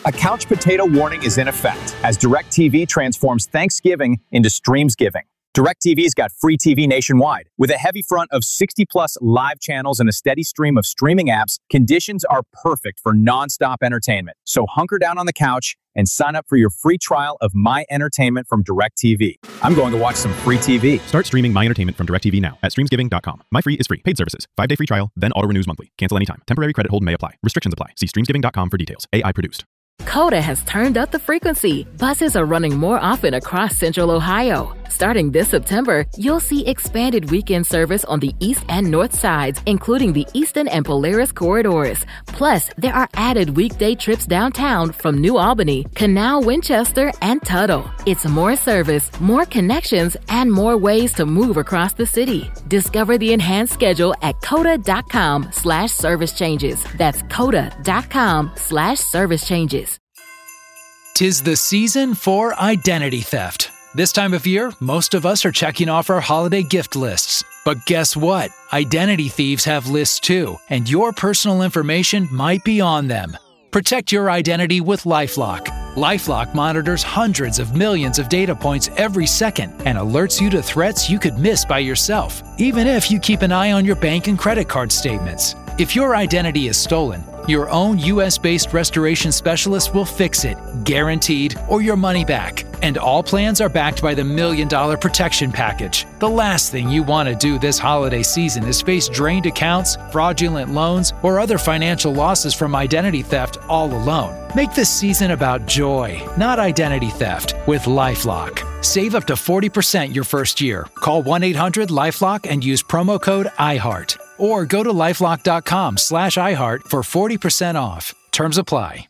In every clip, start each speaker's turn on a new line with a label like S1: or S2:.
S1: A couch potato warning is in effect as DirecTV transforms Thanksgiving into Streamsgiving. DirecTV's got free TV nationwide. With a heavy front of 60-plus live channels and a steady stream of streaming apps, conditions are perfect for nonstop entertainment. So hunker down on the couch and sign up for your free trial of My Entertainment from DirecTV. I'm going to watch some free TV.
S2: Start streaming My Entertainment from DirecTV now at streamsgiving.com. My Free is free. Paid services. 5-day free trial, then auto-renews monthly. Cancel anytime. Temporary credit hold may apply. Restrictions apply. See streamsgiving.com for details. AI produced.
S3: Coda has turned up the frequency. Buses are running more often across Central Ohio. Starting this September, you'll see expanded weekend service on the east and north sides, including the Eastern and Polaris corridors. Plus, there are added weekday trips downtown from New Albany, Canal, Winchester, and Tuttle. It's more service, more connections, and more ways to move across the city. Discover the enhanced schedule at coda.com/service changes. That's coda.com/service changes.
S4: 'Tis the season for identity theft. This time of year, most of us are checking off our holiday gift lists. But guess what? Identity thieves have lists too, and your personal information might be on them. Protect your identity with LifeLock. LifeLock monitors hundreds of millions of data points every second and alerts you to threats you could miss by yourself, even if you keep an eye on your bank and credit card statements. If your identity is stolen, your own U.S.-based restoration specialist will fix it, guaranteed, or your money back. And all plans are backed by the $1 Million Protection Package. The last thing you want to do this holiday season is face drained accounts, fraudulent loans, or other financial losses from identity theft all alone. Make this season about joy, not identity theft, with LifeLock. Save up to 40% your first year. Call 1-800-LifeLock and use promo code IHEART. Or go to lifelock.com/iHeart for 40% off. Terms apply.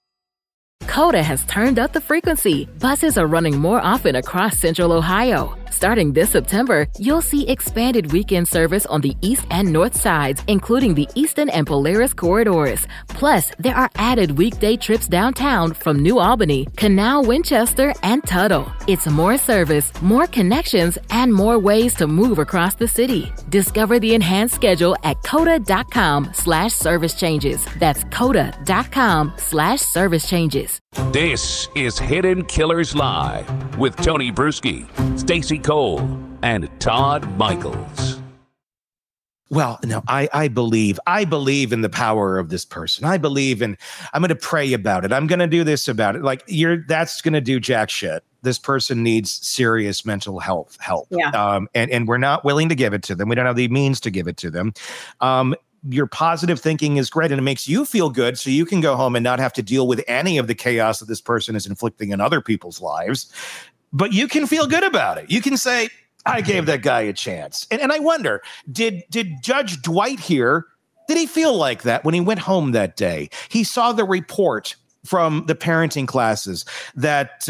S3: Coda has turned up the frequency. Buses are running more often across Central Ohio. Starting this September, you'll see expanded weekend service on the east and north sides, including the Eastern and Polaris corridors. Plus, there are added weekday trips downtown from New Albany, Canal, Winchester, and Tuttle. It's more service, more connections, and more ways to move across the city. Discover the enhanced schedule at coda.com/service changes. That's coda.com/service changes.
S5: This is Hidden Killers Live with Tony Bruschi, Stacey Cole, and Todd Michaels.
S6: Well, no, I believe in the power of this person. I'm going to pray about it. I'm going to do this about it. That's going to do jack shit. This person needs serious mental health help.
S7: Yeah.
S6: And we're not willing to give it to them. We don't have the means to give it to them. Your positive thinking is great and it makes you feel good so you can go home and not have to deal with any of the chaos that this person is inflicting on other people's lives. But you can feel good about it. You can say, I gave that guy a chance. And I wonder, did Judge Dwight here, did he feel like that when he went home that day? He saw the report from the parenting classes that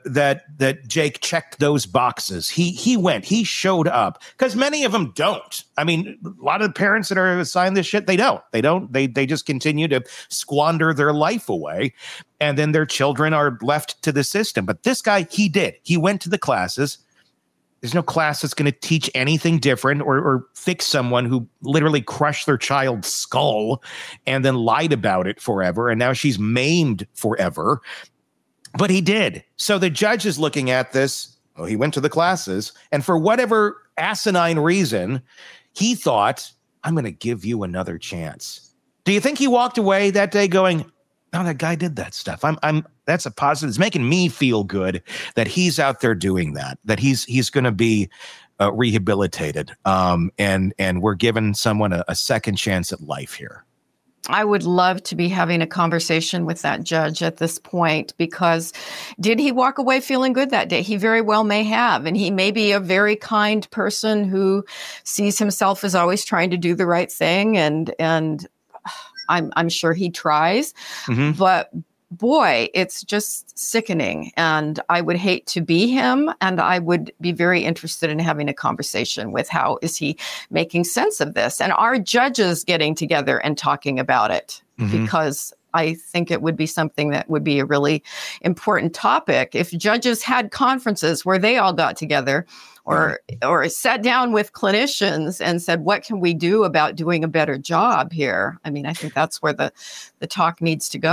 S6: Jake checked those boxes. He showed up because many of them don't. I mean, a lot of parents that are assigned this shit, they don't. They just continue to squander their life away. And then their children are left to the system. But this guy, he did. He went to the classes. There's no class that's going to teach anything different or fix someone who literally crushed their child's skull and then lied about it forever. And now she's maimed forever. But he did. So the judge is looking at this. Oh, he went to the classes. And for whatever asinine reason, he thought, I'm going to give you another chance. Do you think he walked away that day going, no, that guy did that stuff. That's a positive. It's making me feel good that he's out there doing that he's going to be rehabilitated. And we're giving someone a second chance at life here.
S7: I would love to be having a conversation with that judge at this point, because did he walk away feeling good that day? He very well may have. And he may be a very kind person who sees himself as always trying to do the right thing. And I'm sure he tries, but boy, it's just sickening. And I would hate to be him. And I would be very interested in having a conversation with how is he making sense of this? And are judges getting together and talking about it? Because I think it would be something that would be a really important topic. If judges had conferences where they all got together or sat down with clinicians and said, what can we do about doing a better job here? I mean, I think that's where the talk needs to go.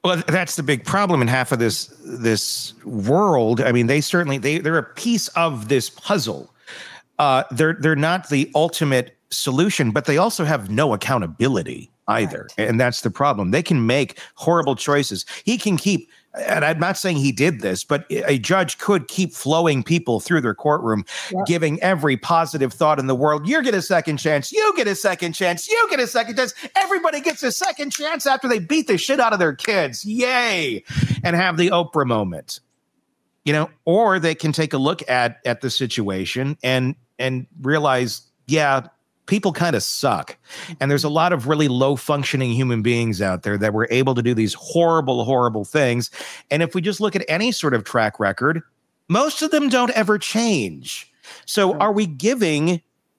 S6: Well, that's the big problem in half of this world. I mean, they're a piece of this puzzle. They're not the ultimate solution, but they also have no accountability either. Right. And that's the problem. They can make horrible choices. He can keep, and I'm not saying he did this, but a judge could keep flowing people through their courtroom, giving every positive thought in the world. You get a second chance. You get a second chance. You get a second chance. Everybody gets a second chance after they beat the shit out of their kids. Yay. And have the Oprah moment, or they can take a look at the situation and realize, yeah, people kind of suck. And there's a lot of really low functioning human beings out there that were able to do these horrible, horrible things. And if we just look at any sort of track record, most of them don't ever change. So are we giving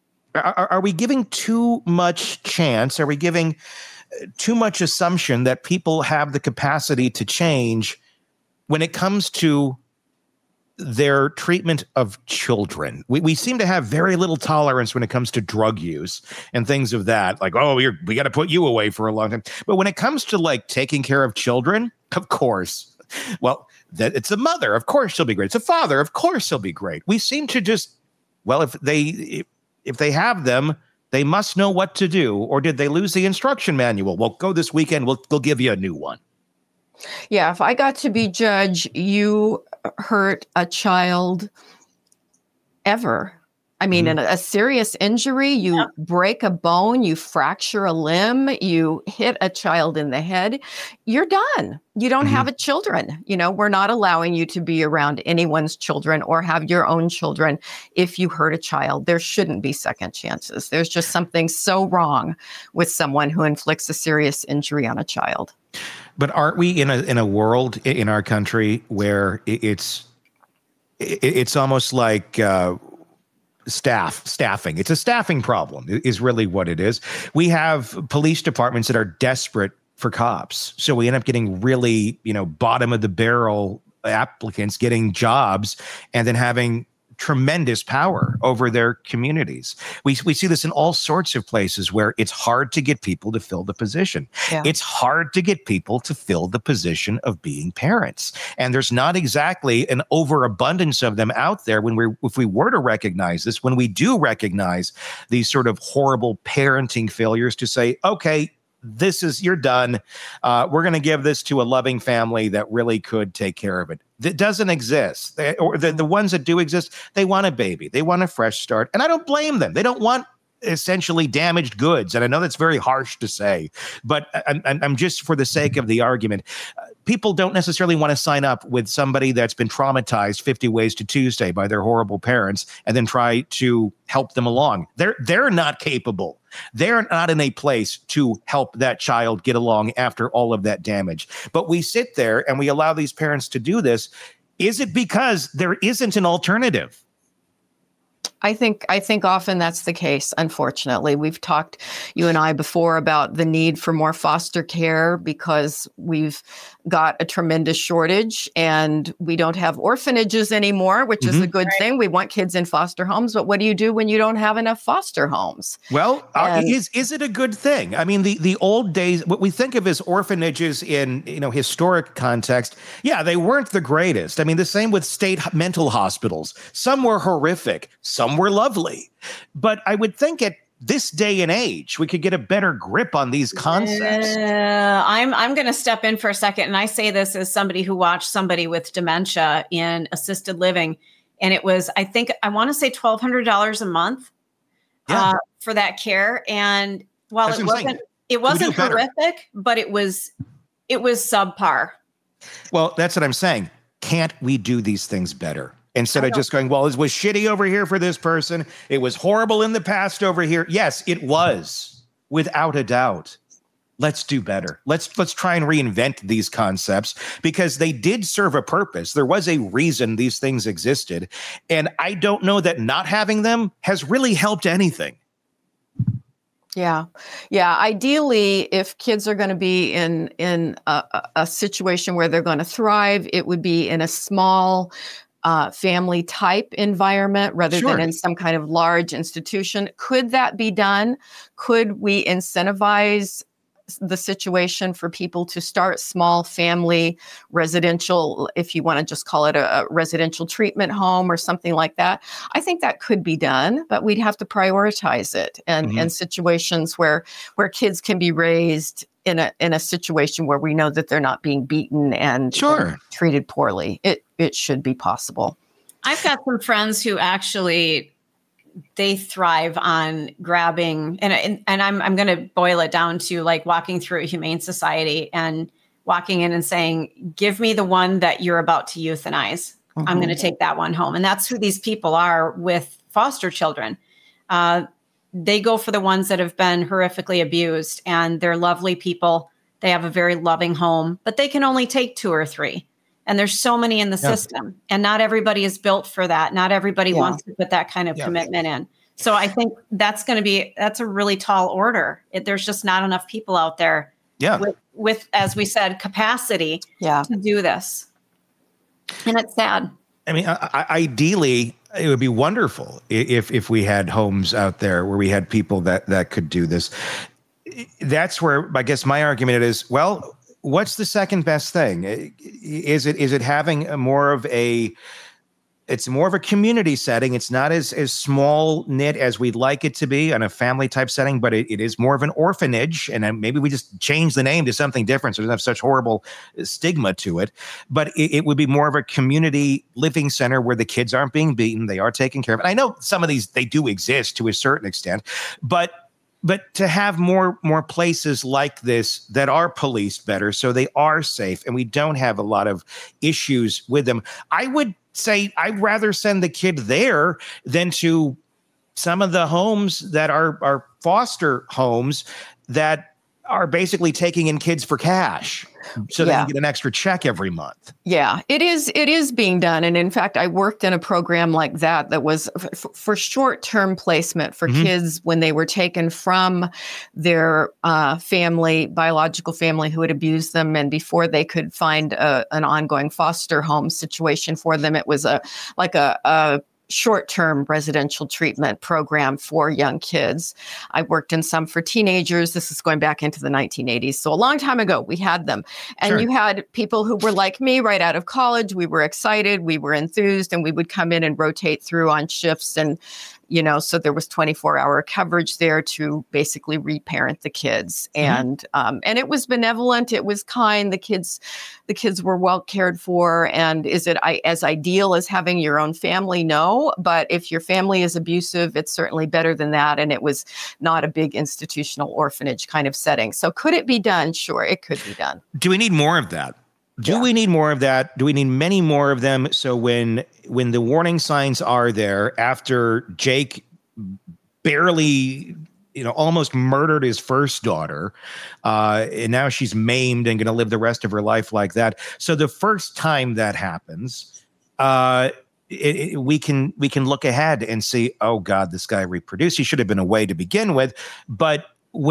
S6: too much chance? Are we giving too much assumption that people have the capacity to change when it comes to their treatment of children? We seem to have very little tolerance when it comes to drug use and things of that. Like, oh, we got to put you away for a long time. But when it comes to like taking care of children, of course, well, that it's a mother. Of course she'll be great. It's a father. Of course he'll be great. We seem to just, well, if they have them, they must know what to do. Or did they lose the instruction manual? Well, go this weekend. We'll give you a new one.
S7: Yeah, if I got to be judge, you hurt a child ever. I mean, in a serious injury, you break a bone, you fracture a limb, you hit a child in the head, you're done. You don't have a children. We're not allowing you to be around anyone's children or have your own children if you hurt a child. There shouldn't be second chances. There's just something so wrong with someone who inflicts a serious injury on a child.
S6: But aren't we in a world in our country where it's almost like staffing? It's a staffing problem is really what it is. We have police departments that are desperate for cops. So we end up getting really, bottom of the barrel applicants getting jobs and then having tremendous power over their communities. We see this in all sorts of places where it's hard to get people to fill the position. Yeah. It's hard to get people to fill the position of being parents. And there's not exactly an overabundance of them out there if we were to recognize this, when we do recognize these sort of horrible parenting failures, to say, okay, you're done. We're going to give this to a loving family that really could take care of it. That doesn't exist. The ones that do exist, they want a baby. They want a fresh start. And I don't blame them. They don't want essentially damaged goods. And I know that's very harsh to say, but I'm just, for the sake of the argument, people don't necessarily want to sign up with somebody that's been traumatized 50 ways to Tuesday by their horrible parents and then try to help them along. They're not capable. They're not in a place to help that child get along after all of that damage. But we sit there and we allow these parents to do this. Is it because there isn't an alternative?
S7: I think often that's the case, unfortunately. We've talked, you and I, before about the need for more foster care because we've got a tremendous shortage and we don't have orphanages anymore, which is a good thing. We want kids in foster homes, but what do you do when you don't have enough foster homes?
S6: Well, is it a good thing? I mean, the old days, what we think of as orphanages in historic context, yeah, they weren't the greatest. I mean, the same with state mental hospitals. Some were horrific, some were lovely. But I would think at this day and age, we could get a better grip on these concepts.
S8: I'm going to step in for a second. And I say this as somebody who watched somebody with dementia in assisted living. And it was, I want to say $1,200 a month for that care. And while it wasn't horrific, but it was subpar.
S6: Well, that's what I'm saying. Can't we do these things better? Instead of just going, well, it was shitty over here for this person. It was horrible in the past over here. Yes, it was, without a doubt. Let's do better. Let's try and reinvent these concepts because they did serve a purpose. There was a reason these things existed. And I don't know that not having them has really helped anything.
S7: Yeah. Ideally, if kids are going to be in a situation where they're going to thrive, it would be in a small family type environment rather than in some kind of large institution. Could that be done? Could we incentivize the situation for people to start small family residential, if you want to just call it a residential treatment home or something like that. I think that could be done, but we'd have to prioritize it. And in situations where kids can be raised in a situation where we know that they're not being beaten and treated poorly, it should be possible.
S8: I've got some friends who actually they thrive on grabbing, and I'm going to boil it down to like walking through a humane society and walking in and saying, "Give me the one that you're about to euthanize. I'm going to take that one home." And that's who these people are with foster children. They go for the ones that have been horrifically abused, and they're lovely people. They have a very loving home, but they can only take 2 or 3. And there's so many in the system, and not everybody is built for that. Not everybody wants to put that kind of commitment in. So I think that's a really tall order. There's just not enough people out there with, as we said, capacity to do this. And it's sad.
S6: I mean, ideally, it would be wonderful if we had homes out there where we had people that could do this. That's where I guess my argument is, well, what's the second best thing? Is it having more of a community setting? It's not as small knit as we'd like it to be on a family type setting, but it is more of an orphanage. And maybe we just change the name to something different so it doesn't have such horrible stigma to it. But it would be more of a community living center where the kids aren't being beaten. They are taken care of. And I know some of these, they do exist to a certain extent, but to have more places like this that are policed better so they are safe and we don't have a lot of issues with them. I would say I'd rather send the kid there than to some of the homes that are foster homes that are basically taking in kids for cash so they can get an extra check every month. Yeah,
S7: it is being done. And in fact, I worked in a program like that was for short-term placement for kids when they were taken from their biological family who had abused them. And before they could find an ongoing foster home situation for them, it was a short-term residential treatment program for young kids. I worked in some for teenagers. This is going back into the 1980s. So a long time ago, we had them. And you had people who were like me right out of college. We were excited. We were enthused. And we would come in and rotate through on shifts. And, so there was 24-hour coverage there to basically reparent the kids. And it was benevolent. It was kind. The kids were well cared for. And is it as ideal as having your own family? No. But if your family is abusive, it's certainly better than that. And it was not a big institutional orphanage kind of setting. So could it be done? Sure, it could be done.
S6: Do we need more of that? Do we need more of that? Do we need many more of them? So when the warning signs are there after Jake barely, almost murdered his first daughter, and now she's maimed and going to live the rest of her life like that. So the first time that happens, we can look ahead and see, oh God, this guy reproduced. He should have been away to begin with, but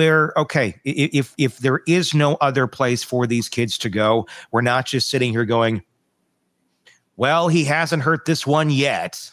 S6: if there is no other place for these kids to go, we're not just sitting here going, well, he hasn't hurt this one yet.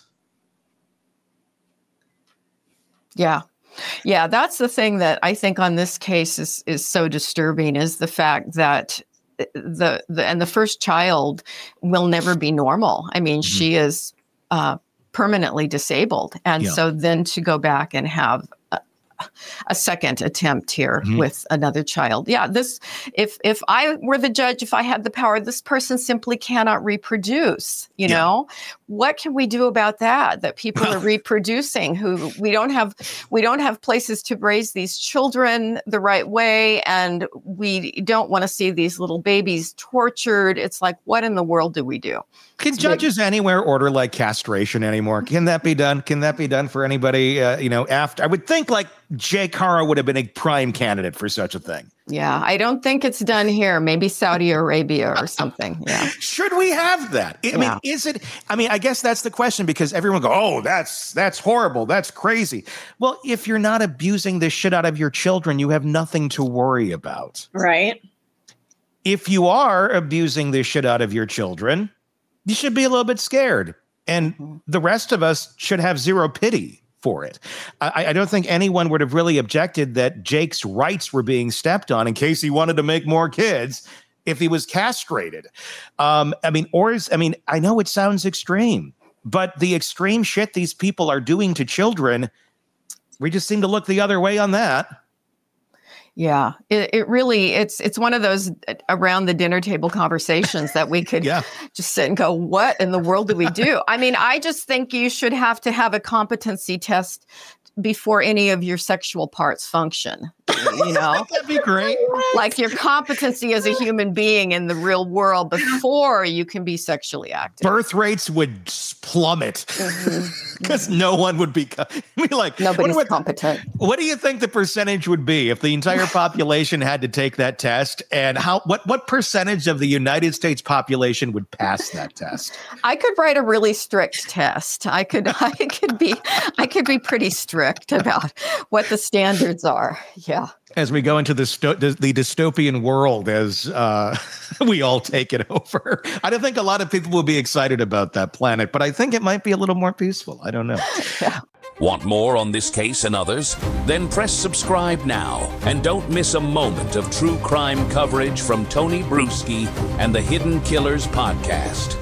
S6: Yeah. Yeah, that's the thing that I think on this case is so disturbing, is the fact that the first child will never be normal. I mean, she is permanently disabled. And so then to go back and have a second attempt here with another child. Yeah, if I were the judge, if I had the power, this person simply cannot reproduce, know? What can we do about that people are reproducing who we don't have places to raise these children the right way, and we don't want to see these little babies tortured. It's like, what in the world do we do? Can judges anywhere order like castration anymore? Can that be done? Can that be done for anybody? After, I would think like Jake Hara would have been a prime candidate for such a thing. Yeah, I don't think it's done here. Maybe Saudi Arabia or something. Yeah. Should we have that? I mean, is it? I mean, I guess that's the question, because everyone go, oh, that's horrible. That's crazy. Well, if you're not abusing the shit out of your children, you have nothing to worry about.
S8: Right.
S6: If you are abusing the shit out of your children, you should be a little bit scared. And the rest of us should have zero pity for it. I don't think anyone would have really objected that Jake's rights were being stepped on in case he wanted to make more kids if he was castrated. I know it sounds extreme, but the extreme shit these people are doing to children, we just seem to look the other way on that.
S7: Yeah, it really, it's one of those around the dinner table conversations that we could just sit and go, what in the world do we do? I mean, I just think you should have to have a competency test before any of your sexual parts function. You know,
S6: that'd be great.
S7: Like your competency as a human being in the real world before you can be sexually active.
S6: Birth rates would plummet because no one would be like,
S7: nobody's competent.
S6: What do you think the percentage would be if the entire population had to take that test? And what percentage of the United States population would pass that test?
S7: I could write a really strict test. I could be pretty strict about what the standards are. Yeah.
S6: As we go into the dystopian world, as we all take it over, I don't think a lot of people will be excited about that planet, but I think it might be a little more peaceful. I don't know.
S7: Yeah.
S5: Want more on this case and others? Then press subscribe now and don't miss a moment of true crime coverage from Tony Bruschi and the Hidden Killers podcast.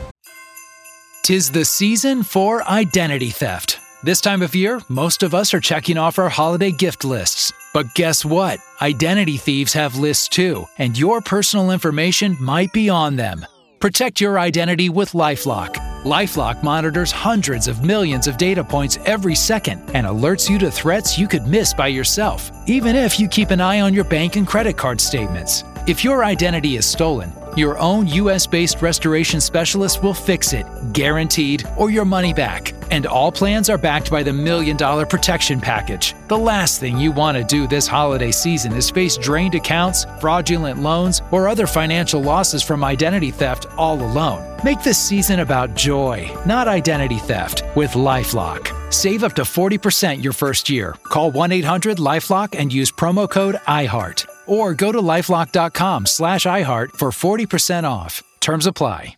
S4: 'Tis the season for identity theft. This time of year, most of us are checking off our holiday gift lists. But guess what? Identity thieves have lists too, and your personal information might be on them. Protect your identity with LifeLock. LifeLock monitors hundreds of millions of data points every second and alerts you to threats you could miss by yourself, even if you keep an eye on your bank and credit card statements. If your identity is stolen, your own US-based restoration specialist will fix it, guaranteed, or your money back. And all plans are backed by the $1 Million Protection Package. The last thing you want to do this holiday season is face drained accounts, fraudulent loans, or other financial losses from identity theft all alone. Make this season about joy, not identity theft, with LifeLock. Save up to 40% your first year. Call 1-800-LifeLock and use promo code IHEART. Or go to lifelock.com/iHeart for 40% off. Terms apply.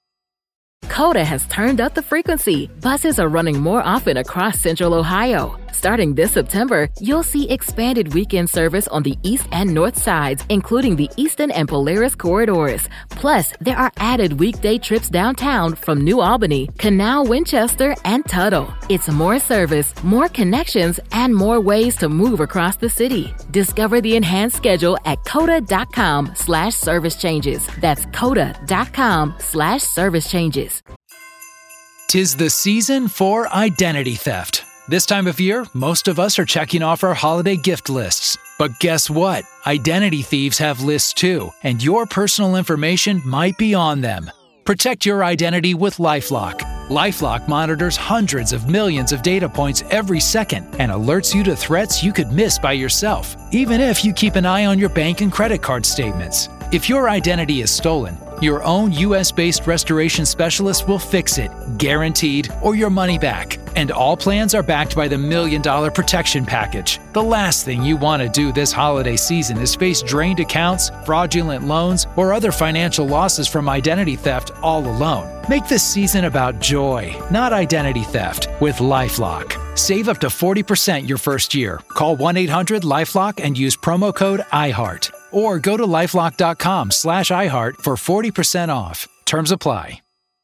S3: Coda has turned up the frequency. Buses are running more often across Central Ohio. Starting this September, you'll see expanded weekend service on the east and north sides, including the Eastern and Polaris corridors. Plus, there are added weekday trips downtown from New Albany, Canal, Winchester, and Tuttle. It's more service, more connections, and more ways to move across the city. Discover the enhanced schedule at coda.com/service changes. That's coda.com/service changes.
S4: 'Tis the season for identity theft. This time of year, most of us are checking off our holiday gift lists. But guess what? Identity thieves have lists too, and your personal information might be on them. Protect your identity with LifeLock. LifeLock monitors hundreds of millions of data points every second and alerts you to threats you could miss by yourself, even if you keep an eye on your bank and credit card statements. If your identity is stolen, your own US-based restoration specialist will fix it, guaranteed, or your money back. And all plans are backed by the $1 Million Protection Package. The last thing you want to do this holiday season is face drained accounts, fraudulent loans, or other financial losses from identity theft all alone. Make this season about joy, not identity theft, with LifeLock. Save up to 40% your first year. Call 1-800-LifeLock and use promo code IHEART. Or go to lifelock.com/iHeart for 40% off. Terms apply.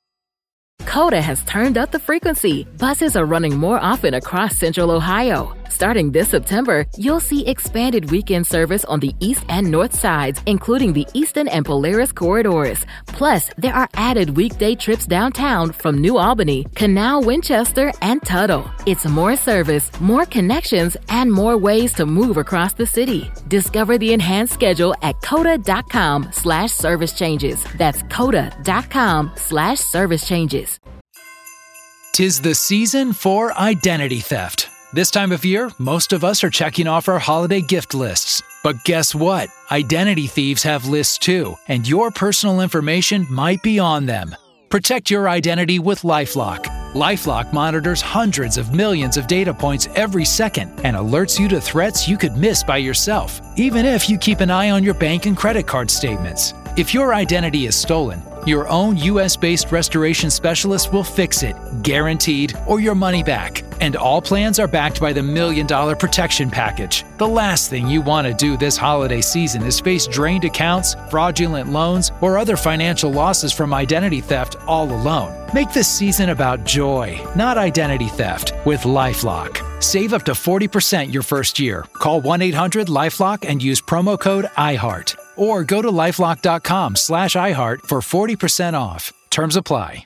S3: Coda has turned up the frequency. Buses are running more often across Central Ohio. Starting this September, you'll see expanded weekend service on the east and north sides, including the Eastern and Polaris corridors. Plus, there are added weekday trips downtown from New Albany, Canal, Winchester, and Tuttle. It's more service, more connections, and more ways to move across the city. Discover the enhanced schedule at coda.com/service changes. That's coda.com/service changes.
S4: 'Tis the season for identity theft. This time of year, most of us are checking off our holiday gift lists. But guess what? Identity thieves have lists too, and your personal information might be on them. Protect your identity with LifeLock. LifeLock monitors hundreds of millions of data points every second and alerts you to threats you could miss by yourself, even if you keep an eye on your bank and credit card statements. If your identity is stolen, your own U.S.-based restoration specialist will fix it, guaranteed, or your money back. And all plans are backed by the $1 Million Protection Package. The last thing you want to do this holiday season is face drained accounts, fraudulent loans, or other financial losses from identity theft all alone. Make this season about joy, not identity theft, with LifeLock. Save up to 40% your first year. Call 1-800-LifeLock and use promo code IHEART. Or go to lifelock.com/iHeart for 40% off. Terms apply.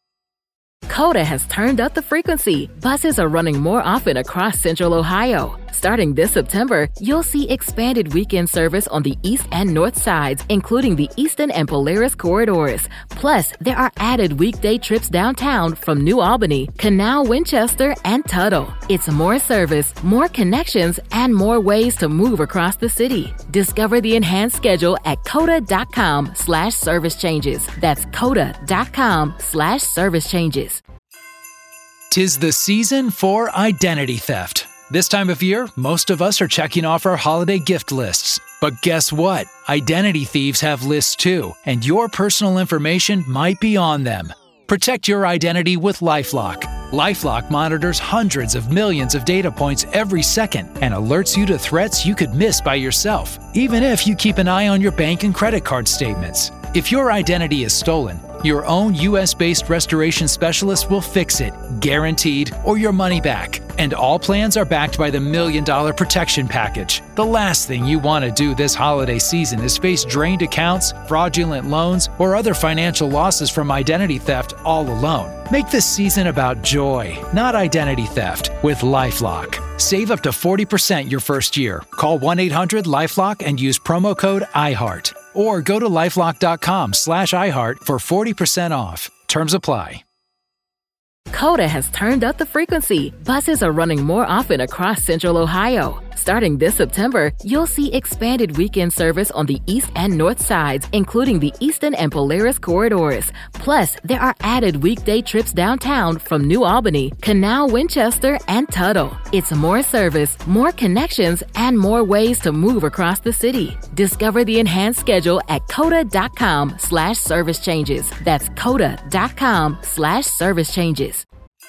S3: Coda has turned up the frequency. Buses are running more often across Central Ohio. Starting this September, you'll see expanded weekend service on the east and north sides, including the Eastern and Polaris corridors. Plus, there are added weekday trips downtown from New Albany, Canal, Winchester, and Tuttle. It's more service, more connections, and more ways to move across the city. Discover the enhanced schedule at coda.com/service changes. That's coda.com/service changes.
S4: 'Tis the season for identity theft. This time of year, most of us are checking off our holiday gift lists. But guess what? Identity thieves have lists too, and your personal information might be on them. Protect your identity with LifeLock. LifeLock monitors hundreds of millions of data points every second and alerts you to threats you could miss by yourself, even if you keep an eye on your bank and credit card statements. If your identity is stolen, your own U.S.-based restoration specialist will fix it, guaranteed, or your money back. And all plans are backed by the $1 Million Protection Package. The last thing you want to do this holiday season is face drained accounts, fraudulent loans, or other financial losses from identity theft all alone. Make this season about joy, not identity theft, with LifeLock. Save up to 40% your first year. Call 1-800-LifeLock and use promo code IHEART. Or go to lifelock.com/iHeart for 40% off. Terms apply.
S3: Coda has turned up the frequency. Buses are running more often across Central Ohio. Starting this September, you'll see expanded weekend service on the east and north sides, including the Eastern and Polaris corridors. Plus, there are added weekday trips downtown from New Albany, Canal, Winchester, and Tuttle. It's more service, more connections, and more ways to move across the city. Discover the enhanced schedule at coda.com/service changes. That's coda.com/service changes.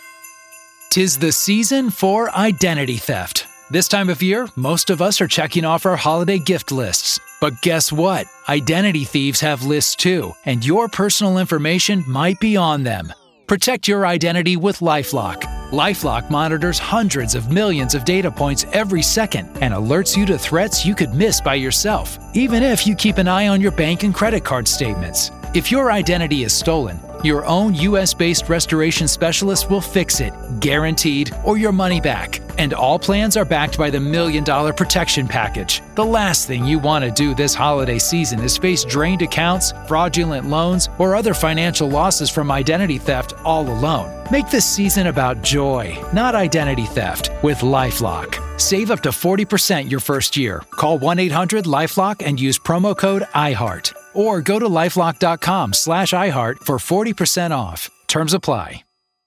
S4: 'Tis the season for identity theft. This time of year, most of us are checking off our holiday gift lists. But guess what? Identity thieves have lists too, and your personal information might be on them. Protect your identity with LifeLock. LifeLock monitors hundreds of millions of data points every second and alerts you to threats you could miss by yourself, even if you keep an eye on your bank and credit card statements. If your identity is stolen, your own U.S.-based restoration specialist will fix it, guaranteed, or your money back. And all plans are backed by the $1 Million Protection Package. The last thing you want to do this holiday season is face drained accounts, fraudulent loans, or other financial losses from identity theft all alone. Make this season about joy, not identity theft, with LifeLock. Save up to 40% your first year. Call 1-800-LifeLock and use promo code IHEART. Or go to lifelock.com/iHeart for 40% off. Terms apply.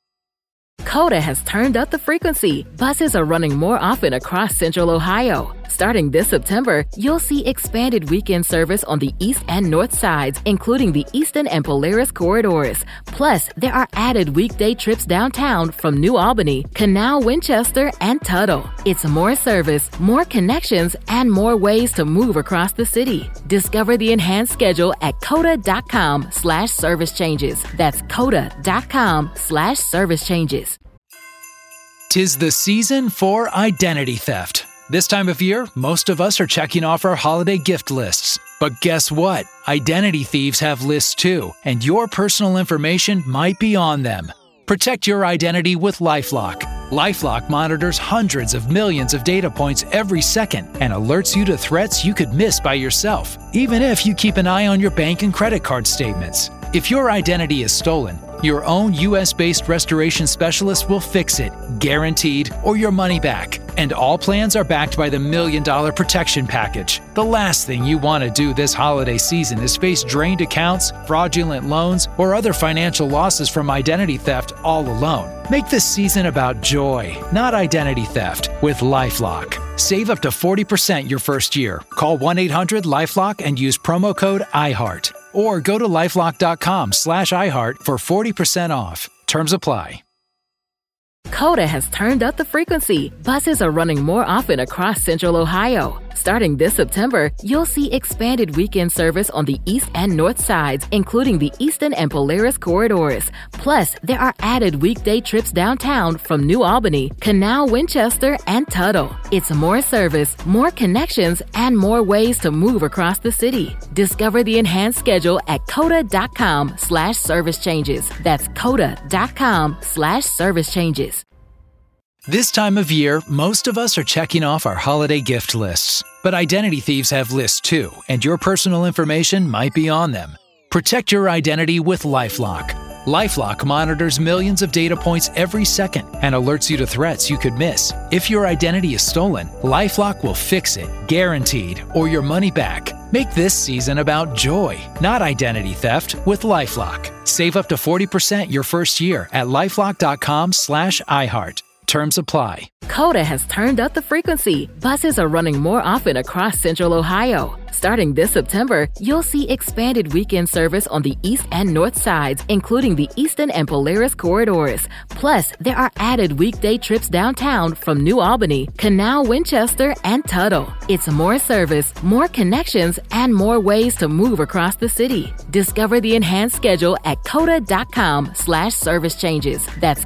S3: Coda has turned up the frequency. Buses are running more often across Central Ohio. Starting this September, you'll see expanded weekend service on the east and north sides, including the Eastern and Polaris corridors. Plus, there are added weekday trips downtown from New Albany, Canal, Winchester, and Tuttle. It's more service, more connections, and more ways to move across the city. Discover the enhanced schedule at coda.com/service changes. That's coda.com/service changes.
S4: 'Tis the season for identity theft. This time of year, most of us are checking off our holiday gift lists. But guess what? Identity thieves have lists too, and your personal information might be on them. Protect your identity with LifeLock. LifeLock monitors hundreds of millions of data points every second and alerts you to threats you could miss by yourself, even if you keep an eye on your bank and credit card statements. If your identity is stolen, your own U.S.-based restoration specialist will fix it, guaranteed, or your money back. And all plans are backed by the $1 Million Protection Package. The last thing you want to do this holiday season is face drained accounts, fraudulent loans, or other financial losses from identity theft all alone. Make this season about joy, not identity theft, with LifeLock. Save up to 40% your first year. Call 1-800-LifeLock and use promo code IHEART. Or go to LifeLock.com/iHeart for 40% off. Terms apply.
S3: Coda has turned up the frequency. Buses are running more often across Central Ohio. Starting this September, you'll see expanded weekend service on the east and north sides, including the Eastern and Polaris corridors. Plus, there are added weekday trips downtown from New Albany, Canal, Winchester, and Tuttle. It's more service, more connections, and more ways to move across the city. Discover the enhanced schedule at coda.com/service changes. That's coda.com/service changes.
S4: This time of year, most of us are checking off our holiday gift lists. But identity thieves have lists too, and your personal information might be on them. Protect your identity with LifeLock. LifeLock monitors millions of data points every second and alerts you to threats you could miss. If your identity is stolen, LifeLock will fix it, guaranteed, or your money back. Make this season about joy, not identity theft, with LifeLock. Save up to 40% your first year at LifeLock.com/iHeart. Terms apply.
S3: Coda has turned up the frequency. Buses are running more often across Central Ohio. Starting this September, you'll see expanded weekend service on the east and north sides, including the Eastern and Polaris corridors. Plus, there are added weekday trips downtown from New Albany, Canal, Winchester, and Tuttle. It's more service, more connections, and more ways to move across the city. Discover the enhanced schedule at coda.com/service changes. That's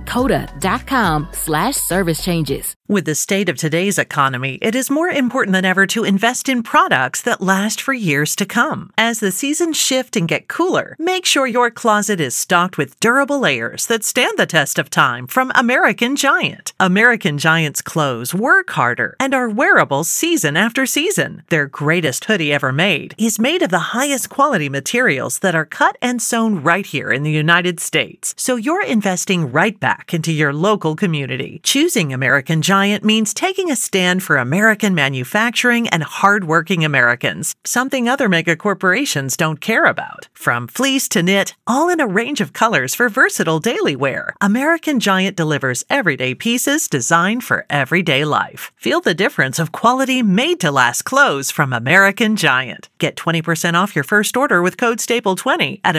S3: coda.com/service changes.
S9: With the state of today's economy, it is more important than ever to invest in products that last for years to come. As the seasons shift and get cooler, make sure your closet is stocked with durable layers that stand the test of time from American Giant. American Giant's clothes work harder and are wearable season after season. Their greatest hoodie ever made is made of the highest quality materials that are cut and sewn right here in the United States. So you're investing right back into your local community. Choosing American Giant means taking a stand for American manufacturing and hardworking Americans, something other mega corporations don't care about. From fleece to knit, all in a range of colors for versatile daily wear, American Giant delivers everyday pieces designed for everyday life. Feel the difference of quality made-to-last clothes from American Giant. Get 20% off your first order with code STAPLE20 at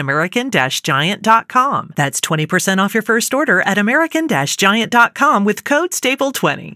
S9: american-giant.com. That's 20% off your first order at american-giant.com with code STAPLE20.